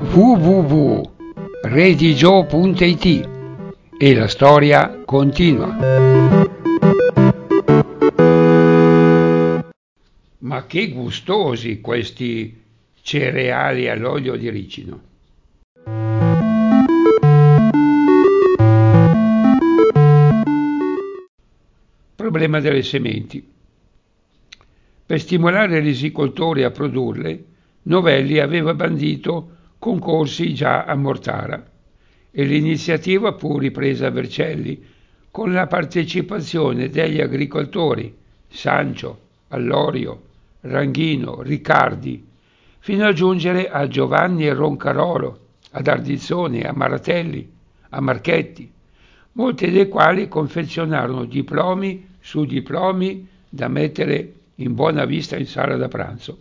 www.redigio.it e la storia continua. Ma che gustosi questi cereali all'olio di ricino! Problema delle sementi. Per stimolare i risicoltori a produrle, Novelli aveva bandito concorsi già a Mortara e l'iniziativa fu ripresa a Vercelli con la partecipazione degli agricoltori Sancio, Allorio, Ranghino, Riccardi, fino a giungere a Giovanni e Roncarolo, ad Ardizzone, a Maratelli, a Marchetti, molti dei quali confezionarono diplomi su diplomi da mettere in buona vista in sala da pranzo.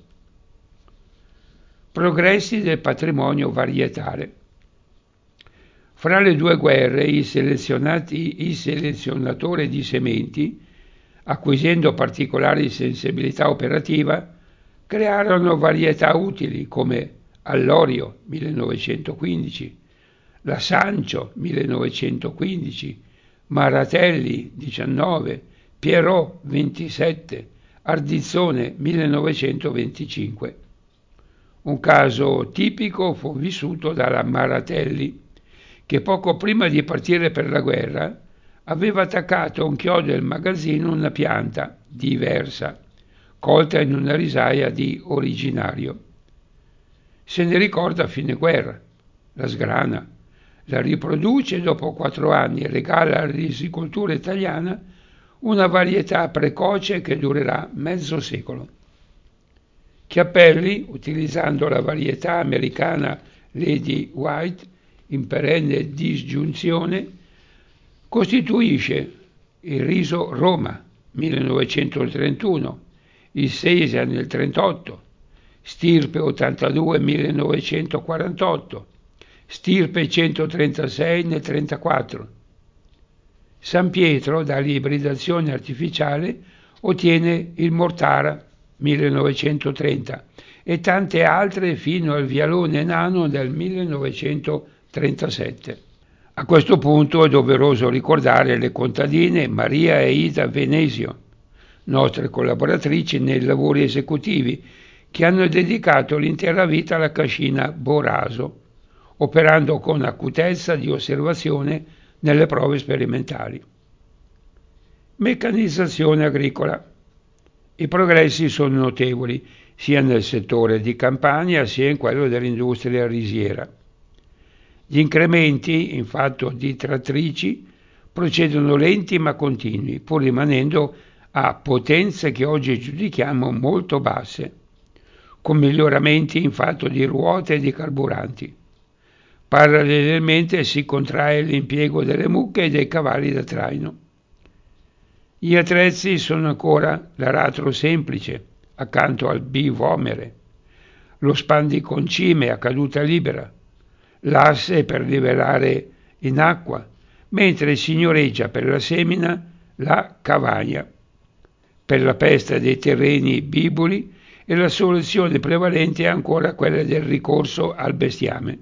Progressi del patrimonio varietale. Fra le due guerre i selezionatori di sementi, acquisendo particolari sensibilità operativa, crearono varietà utili come Allorio 1915, la Sancio 1915, Maratelli 19, Pierrot 27, Ardizzone 1925. Un caso tipico fu vissuto dalla Maratelli, che poco prima di partire per la guerra aveva attaccato a un chiodo del magazzino una pianta diversa, colta in una risaia di originario. Se ne ricorda a fine guerra, la sgrana, la riproduce e dopo 4 anni regala alla risicoltura italiana una varietà precoce che durerà mezzo secolo. Chiappelli, utilizzando la varietà americana Lady White in perenne disgiunzione, costituisce il riso Roma 1931, il Sesia nel 1938, Stirpe 82 1948, Stirpe 136 nel 1934. San Pietro, dall'ibridazione artificiale, ottiene il Mortara 1930 e tante altre fino al Vialone nano del 1937. A questo punto è doveroso ricordare le contadine Maria e Ida Venesio, nostre collaboratrici nei lavori esecutivi, che hanno dedicato l'intera vita alla cascina Boraso, operando con acutezza di osservazione nelle prove sperimentali. Meccanizzazione agricola. I progressi sono notevoli sia nel settore di campagna sia in quello dell'industria risiera. Gli incrementi in fatto di trattrici procedono lenti ma continui, pur rimanendo a potenze che oggi giudichiamo molto basse, con miglioramenti in fatto di ruote e di carburanti. Parallelamente si contrae l'impiego delle mucche e dei cavalli da traino. Gli attrezzi sono ancora l'aratro semplice, accanto al bivomere, lo spandiconcime a caduta libera, l'asse per livellare in acqua, mentre signoreggia per la semina la cavagna, per la pesta dei terreni bibuli, e la soluzione prevalente è ancora quella del ricorso al bestiame.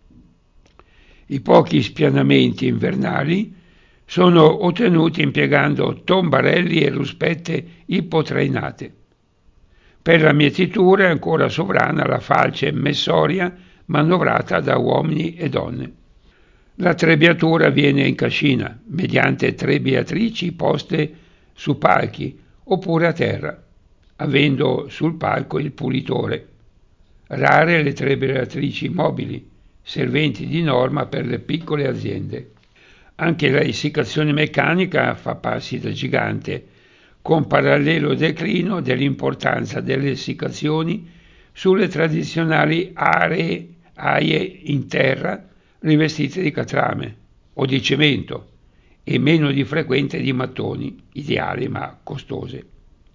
I pochi spianamenti invernali sono ottenuti impiegando tombarelli e ruspette ipotrainate. Per la mietitura è ancora sovrana la falce messoria manovrata da uomini e donne. La trebbiatura avviene in cascina, mediante trebbiatrici poste su palchi oppure a terra, avendo sul palco il pulitore. Rare le trebbiatrici mobili, serventi di norma per le piccole aziende. Anche la essiccazione meccanica fa passi da gigante, con parallelo declino dell'importanza delle essiccazioni sulle tradizionali aie in terra rivestite di catrame o di cemento e meno di frequente di mattoni, ideali ma costose.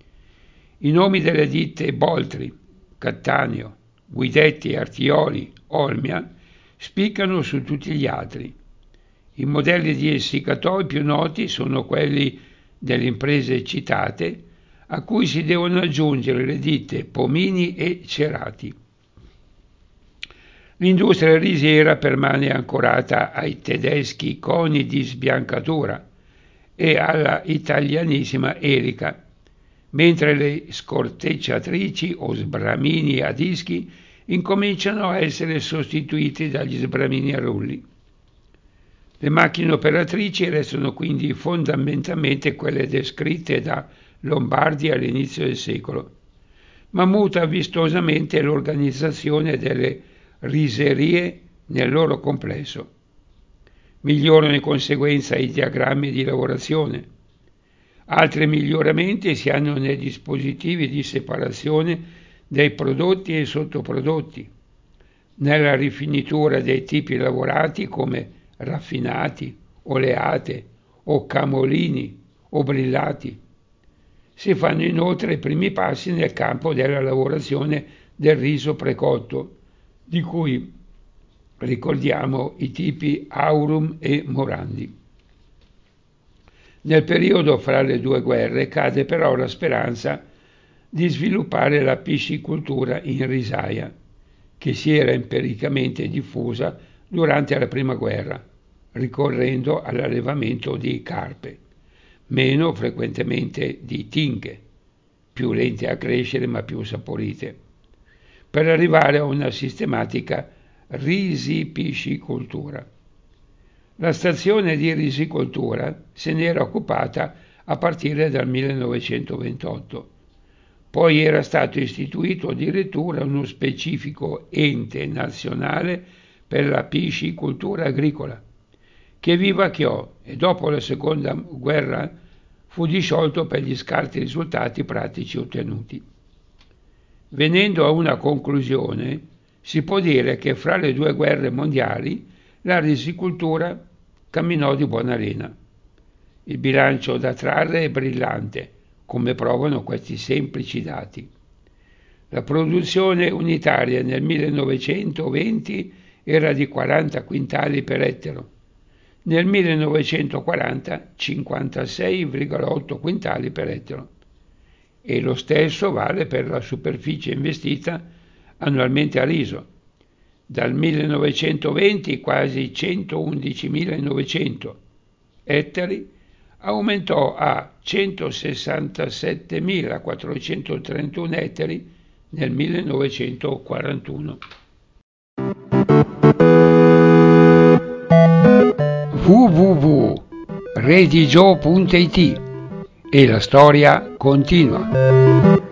I nomi delle ditte Boltri, Cattaneo, Guidetti, Artioli, Olmia spiccano su tutti gli altri. I modelli di essiccatoi più noti sono quelli delle imprese citate, a cui si devono aggiungere le ditte Pomini e Cerati. L'industria risiera permane ancorata ai tedeschi coni di sbiancatura e alla italianissima elica, mentre le scortecciatrici o sbramini a dischi incominciano a essere sostituiti dagli sbramini a rulli. Le macchine operatrici restano quindi fondamentalmente quelle descritte da Lombardi all'inizio del secolo, ma muta vistosamente l'organizzazione delle riserie nel loro complesso. Migliorano di conseguenza i diagrammi di lavorazione. Altri miglioramenti si hanno nei dispositivi di separazione dei prodotti e sottoprodotti, nella rifinitura dei tipi lavorati come raffinati, oleate o camolini o brillati. Si fanno inoltre i primi passi nel campo della lavorazione del riso precotto, di cui ricordiamo i tipi Aurum e Morandi. Nel periodo fra le due guerre cade però la speranza di sviluppare la piscicoltura in risaia, che si era empiricamente diffusa durante la prima guerra, ricorrendo all'allevamento di carpe, meno frequentemente di tinche, più lente a crescere ma più saporite, per arrivare a una sistematica risipiscicoltura. La stazione di risicoltura se n'era occupata a partire dal 1928. Poi era stato istituito addirittura uno specifico ente nazionale per la piscicoltura agricola, che vivacchiò e dopo la seconda guerra fu disciolto per gli scarsi risultati pratici ottenuti. Venendo a una conclusione, si può dire che fra le due guerre mondiali la risicoltura camminò di buona lena. Il bilancio da trarre è brillante, come provano questi semplici dati. La produzione unitaria nel 1920 era di 40 quintali per ettaro, nel 1940 56,8 quintali per ettaro, e lo stesso vale per la superficie investita annualmente a riso. Dal 1920 quasi 111.900 ettari aumentò a 167.431 ettari nel 1941. www.redigio.it e la storia continua.